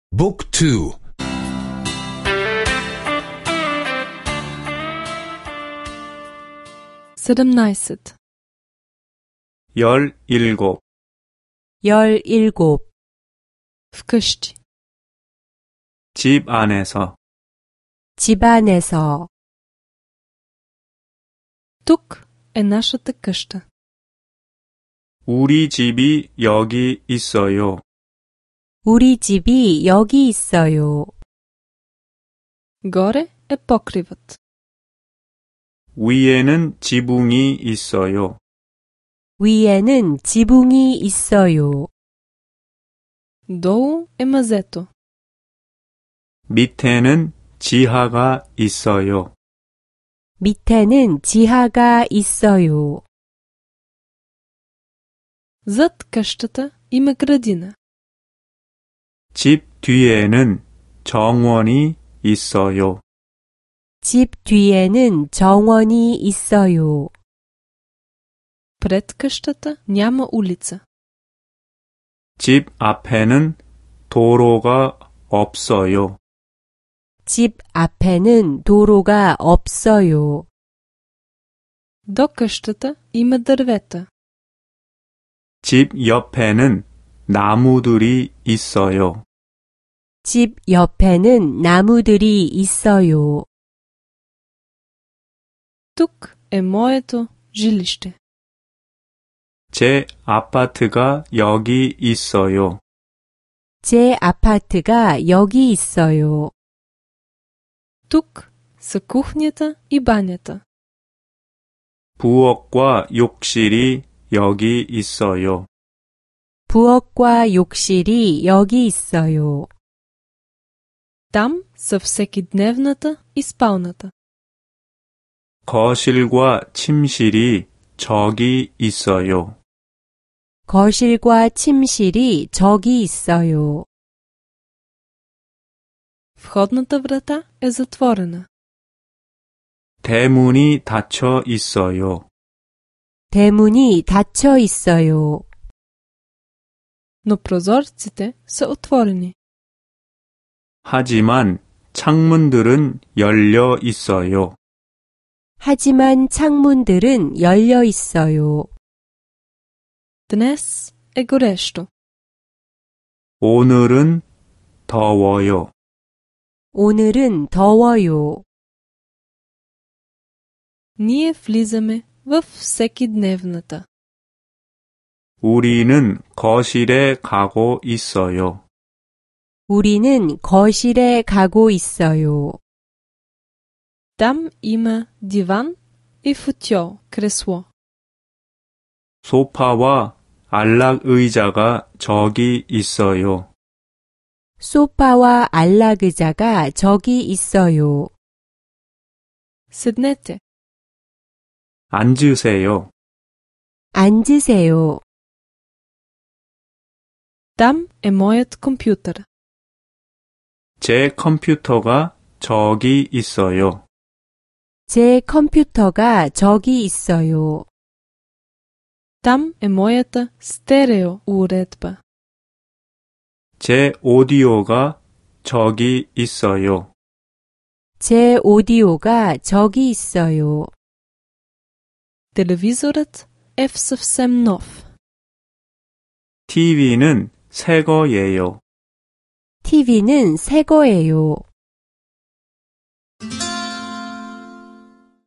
Book 2. 17. 17. вкъщи, 집 안에서. 집 안에서. тук е нашата къща. 우리 집이 여기 있어요. 우리 집이 여기 있어요. горе е покривът. 위에는 지붕이 있어요. 위에는 지붕이 있어요. долу е мазето. 밑에는 지하가 있어요. 밑에는 지하가 있어요. зад къщата има градина. 집 뒤에는 정원이 있어요. 집 뒤에는 정원이 있어요. пред къщата няма улица. 집 앞에는 도로가 없어요. 집 앞에는 도로가 없어요. до къщата има дървета. 집 옆에는 나무들이 있어요. 집 옆에는 나무들이 있어요. тук е моето жилище. 제 아파트가 여기 있어요. 제 아파트가 여기 있어요. тук са кухнята и банята. 부엌과 욕실이 여기 있어요. 부엌과 욕실이 여기 있어요. там са всекидневната и спалната. 거실과 침실이 저기 있어요. 거실과 침실이 저기 있어요. входната врата е затворена. 대문이 닫혀 있어요. 대문이 닫혀 있어요. но прозорците са отворени. 하지만 창문들은 열려 있어요. 하지만 창문들은 열려 있어요. днес е горещо. 오늘은 더워요. 오늘은 더워요. ние влизаме във всекидневната. 우리는 거실에 가고 있어요. 우리는 거실에 가고 있어요. там има диван и футьол, кресло. 소파와 안락 의자가 저기 있어요. 소파와 안락의자가 저기 있어요. седнете. 앉으세요. 앉으세요. там е моят компютър. 제 컴퓨터가 저기 있어요. 제 컴퓨터가 저기 있어요. там е моята стерео уредба. 제 오디오가 저기 있어요. 제 오디오가 저기 있어요. телевизорът е в съвсем нов. TV는 새 거예요. TV는 새 거예요.